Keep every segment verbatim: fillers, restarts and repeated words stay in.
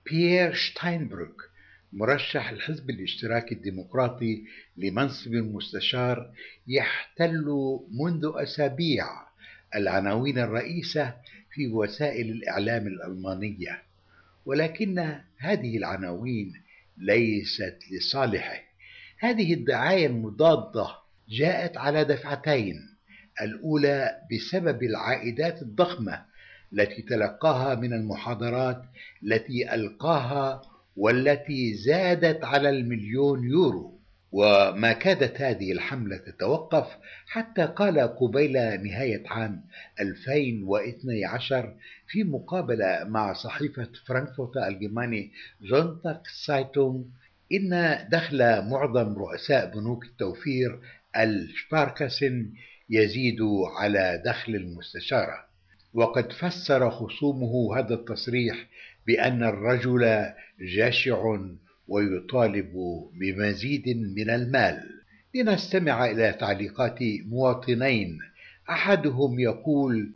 بيير شتاينبروك مرشح الحزب الاشتراكي الديمقراطي لمنصب المستشار يحتل منذ أسابيع العناوين الرئيسة في وسائل الإعلام الألمانية، ولكن هذه العناوين ليست لصالحه. هذه الدعاية المضادة جاءت على دفعتين: الأولى بسبب العائدات الضخمة التي تلقاها من المحاضرات التي ألقاها والتي زادت على المليون يورو، وما كادت هذه الحملة تتوقف حتى قال قبيل نهاية عام ألفين واثني عشر في مقابلة مع صحيفة فرانكفورت الألجماني زونتاغ سايتونغ إن دخل معظم رؤساء بنوك التوفير الشباركاسن يزيد على دخل المستشارة. وقد فسر خصومه هذا التصريح بأن الرجل جشع ويطالب بمزيد من المال. لنستمع إلى تعليقات مواطنين. أحدهم يقول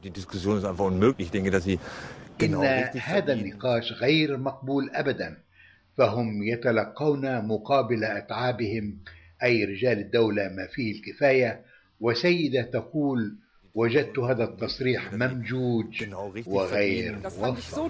إن هذا النقاش غير مقبول أبدا، فهم يتلقون مقابل أتعابهم أي رجال الدولة ما فيه الكفاية. وسيدة تقول: وجدت هذا التصريح ممجوج وغير موفق.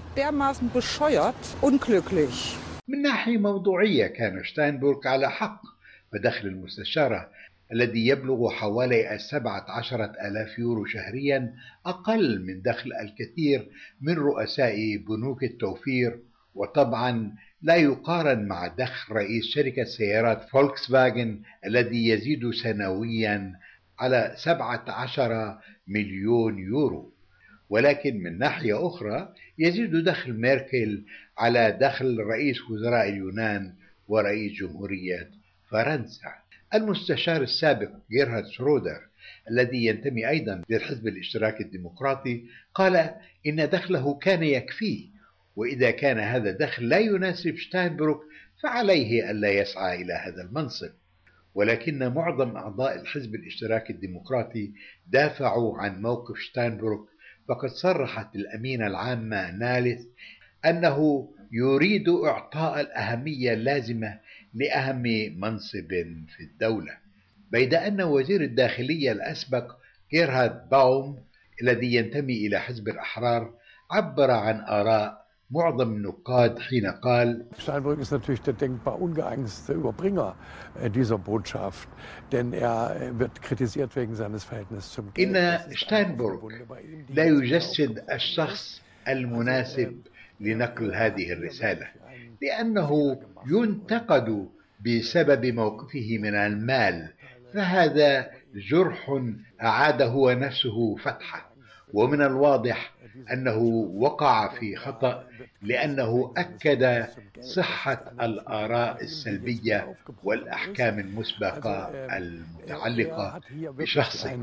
من ناحية موضوعية كان شتاينبروك على حق، فدخل المستشارة الذي يبلغ حوالي سبعة عشر آلاف يورو شهريا أقل من دخل الكثير من رؤساء بنوك التوفير، وطبعا لا يقارن مع دخل رئيس شركة سيارات فولكس فاجن الذي يزيد سنويا على سبعة عشر مليون يورو. ولكن من ناحية أخرى يزيد دخل ميركل على دخل رئيس وزراء اليونان ورئيس جمهورية فرنسا. المستشار السابق جيرهارد شرودر الذي ينتمي أيضا للحزب الاشتراكي الديمقراطي قال إن دخله كان يكفيه، وإذا كان هذا الدخل لا يناسب شتاينبروك فعليه ألا يسعى إلى هذا المنصب. ولكن معظم أعضاء الحزب الاشتراكي الديمقراطي دافعوا عن موقف شتاينبروك، فقد صرحت الأمينة العامة نالث أنه يريد إعطاء الأهمية اللازمة لأهم منصب في الدولة، بيد أن وزير الداخلية الأسبق جيرهارد باوم الذي ينتمي إلى حزب الأحرار عبر عن آراء معظم النقاد حين قال: Steinbrück ist natürlich der denkbar ungeeignetste Überbringer dieser Botschaft, denn er wird kritisiert wegen seines Verhältnisses zum Geld. إن شتاينبروك لا يجسد الشخص المناسب لنقل هذه الرسالة، لأنه ينتقد بسبب موقفه من المال، فهذا جرح أعاد هو نفسه فتحه. ومن الواضح أنه وقع في خطأ، لأنه أكد صحة الآراء السلبية والأحكام المسبقة المتعلقة بشخصه.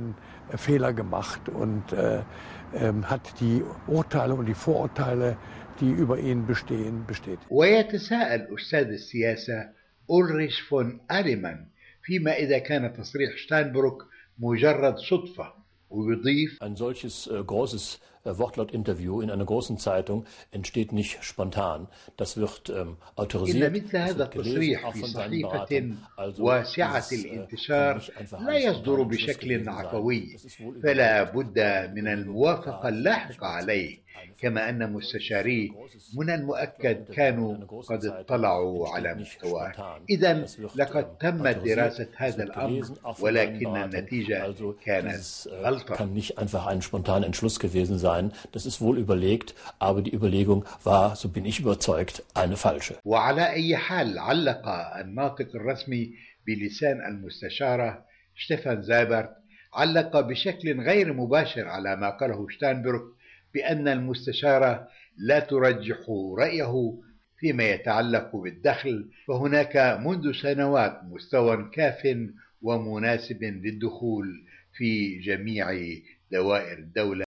ويتساءل أستاذ السياسة أولريش فون آليمان فيما إذا كان تصريح شتاينبروك مجرد صدفة، ويضيف: Ein solches äh, großes äh, Wortlaut-Interview in einer großen Zeitung entsteht nicht spontan. Das wird ähm, autorisiert. إن مثل هذا التصريح في صحيفة واسعة الانتشار لا يصدر بشكل عفوي، فلا بد من الموافقة اللاحقة عليه، كما أن مستشاري من المؤكد كانوا قد اطلعوا على محتواه. إذن لقد تمت دراسة هذا الأمر، ولكن النتيجة كانت غلطة. kann nicht einfach ein spontaner Entschluss gewesen sein. Das ist wohl überlegt, aber die Überlegung war, so bin ich überzeugt, eine falsche. وعلى أي حال علق الناطق الرسمي بلسان المستشارة شتيفان زايبرت علق بشكل غير مباشر على ما قاله شتاينبروك بأن المستشارة لا ترجح رأيه فيما يتعلق بالدخل، فهناك منذ سنوات مستوى كاف ومناسب للدخول في جميع دوائر الدولة.